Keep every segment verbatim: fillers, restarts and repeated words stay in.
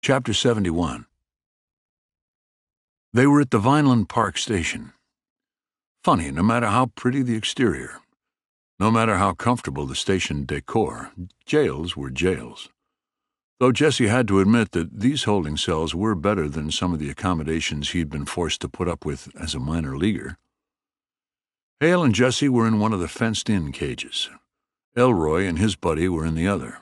Chapter seventy-one. They were at the Vineland Park station. Funny, no matter how pretty the exterior, no matter how comfortable the station decor, jails were jails. Though Jesse had to admit that these holding cells were better than some of the accommodations he'd been forced to put up with as a minor leaguer. Hale and Jesse were in one of the fenced-in cages. Elroy and his buddy were in the other.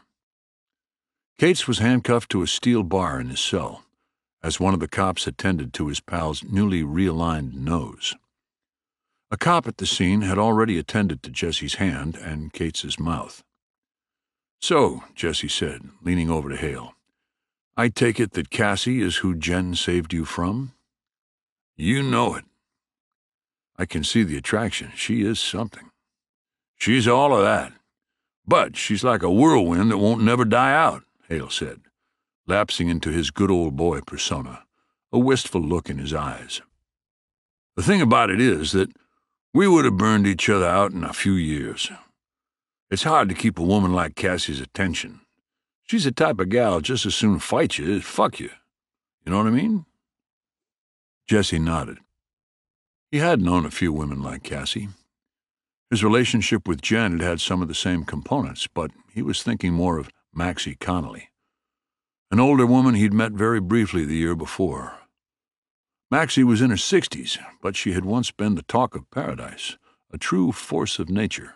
Cates was handcuffed to a steel bar in his cell, as one of the cops attended to his pal's newly realigned nose. A cop at the scene had already attended to Jesse's hand and Cates's mouth. "So," Jesse said, leaning over to Hale, "I take it that Cassie is who Jen saved you from?" "You know it." "I can see the attraction. She is something." "She's all of that. But she's like a whirlwind that won't never die out," Hale said, lapsing into his good old boy persona, a wistful look in his eyes. "The thing about it is that we would have burned each other out in a few years. It's hard to keep a woman like Cassie's attention. She's the type of gal just as soon fight you as fuck you. You know what I mean?" Jesse nodded. He had known a few women like Cassie. His relationship with Jen had had some of the same components, but he was thinking more of Maxie Connolly, an older woman he'd met very briefly the year before. Maxie was in her sixties, but she had once been the talk of paradise, a true force of nature.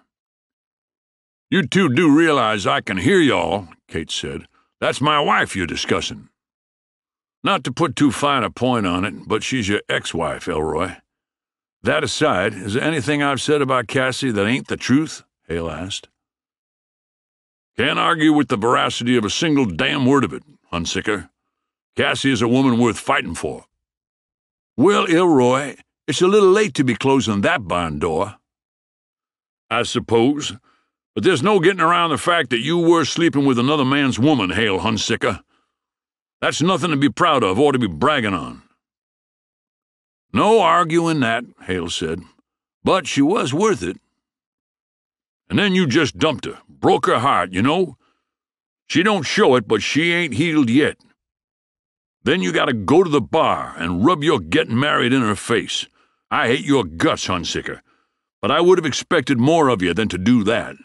"You two do realize I can hear y'all," Cates said. "That's my wife you're discussing. Not to put too fine a point on it, but she's your ex-wife, Elroy. That aside, is there anything I've said about Cassie that ain't the truth?" Hale asked. "Can't argue with the veracity of a single damn word of it, Hunsicker. Cassie is a woman worth fighting for." "Well, Elroy, it's a little late to be closing that barn door." "I suppose, but there's no getting around the fact that you were sleeping with another man's woman, Hale Hunsicker. That's nothing to be proud of or to be bragging on." "No arguing that," Hale said, "but she was worth it." "And then you just dumped her, broke her heart, you know. She don't show it, but she ain't healed yet. Then you gotta go to the bar and rub your getting married in her face. I hate your guts, Hunsicker, but I would have expected more of you than to do that."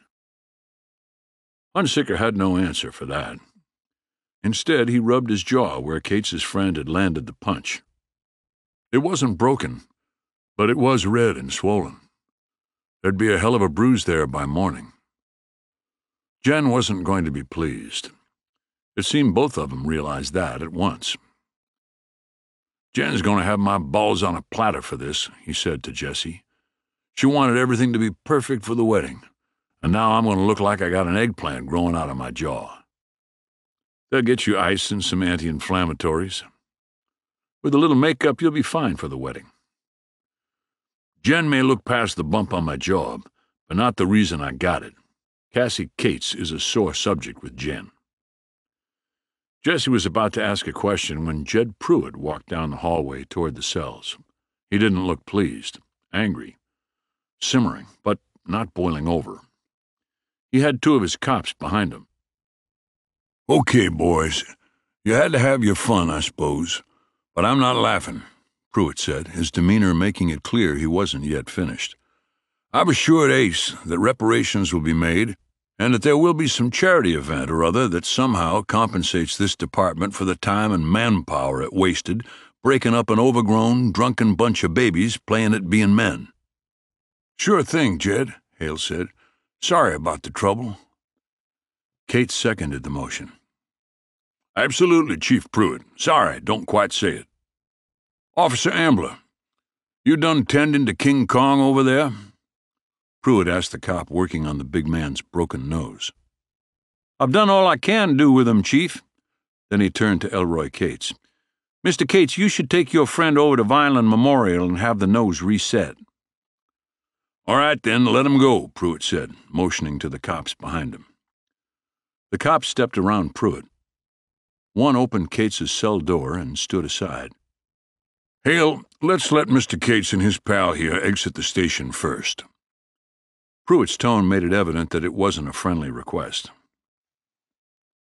Hunsicker had no answer for that. Instead, he rubbed his jaw where Cates's friend had landed the punch. It wasn't broken, but it was red and swollen. There'd be a hell of a bruise there by morning. Jen wasn't going to be pleased. It seemed both of them realized that at once. "Jen's going to have my balls on a platter for this," he said to Jesse. "She wanted everything to be perfect for the wedding, and now I'm going to look like I got an eggplant growing out of my jaw. They'll get you ice and some anti-inflammatories. With a little makeup, you'll be fine for the wedding. Jen may look past the bump on my jaw, but not the reason I got it. Cassie Cates is a sore subject with Jen." Jesse was about to ask a question when Jed Pruitt walked down the hallway toward the cells. He didn't look pleased, angry, simmering, but not boiling over. He had two of his cops behind him. "Okay, boys, you had to have your fun, I suppose, but I'm not laughing," Pruitt said, his demeanor making it clear he wasn't yet finished. "I've assured Ace that reparations will be made and that there will be some charity event or other that somehow compensates this department for the time and manpower it wasted breaking up an overgrown, drunken bunch of babies playing at being men." "Sure thing, Jed," Hale said. "Sorry about the trouble." Cates seconded the motion. "Absolutely, Chief Pruitt. Sorry, don't quite say it. Officer Ambler, you done tending to King Kong over there?" Pruitt asked the cop working on the big man's broken nose. "I've done all I can do with him, Chief." Then he turned to Elroy Cates. "Mister Cates, you should take your friend over to Vineland Memorial and have the nose reset." "All right, then, let him go," Pruitt said, motioning to the cops behind him. The cops stepped around Pruitt. One opened Cates's cell door and stood aside. "Hale, let's let Mister Cates and his pal here exit the station first." Pruitt's tone made it evident that it wasn't a friendly request.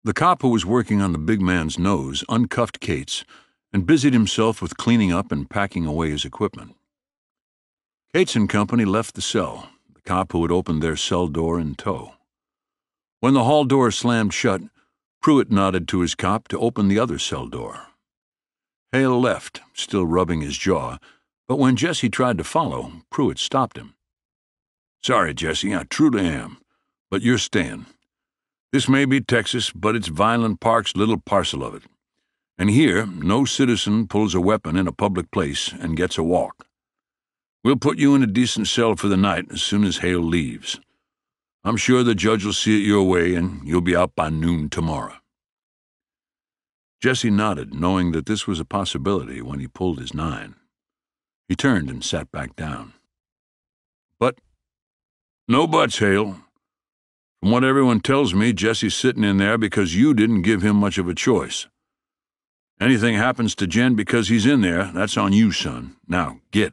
The cop who was working on the big man's nose uncuffed Cates and busied himself with cleaning up and packing away his equipment. Cates and company left the cell, the cop who had opened their cell door in tow. When the hall door slammed shut, Pruitt nodded to his cop to open the other cell door. Hale left, still rubbing his jaw, but when Jesse tried to follow, Pruitt stopped him. "Sorry, Jesse, I truly am, but you're staying. This may be Texas, but it's Vineland Park's little parcel of it. And here, no citizen pulls a weapon in a public place and gets a walk. We'll put you in a decent cell for the night as soon as Hale leaves. I'm sure the judge will see it your way, and you'll be out by noon tomorrow." Jesse nodded, knowing that this was a possibility when he pulled his nine. He turned and sat back down. "But no buts, Hale. From what everyone tells me, Jesse's sitting in there because you didn't give him much of a choice. Anything happens to Jen because he's in there, that's on you, son. Now, get."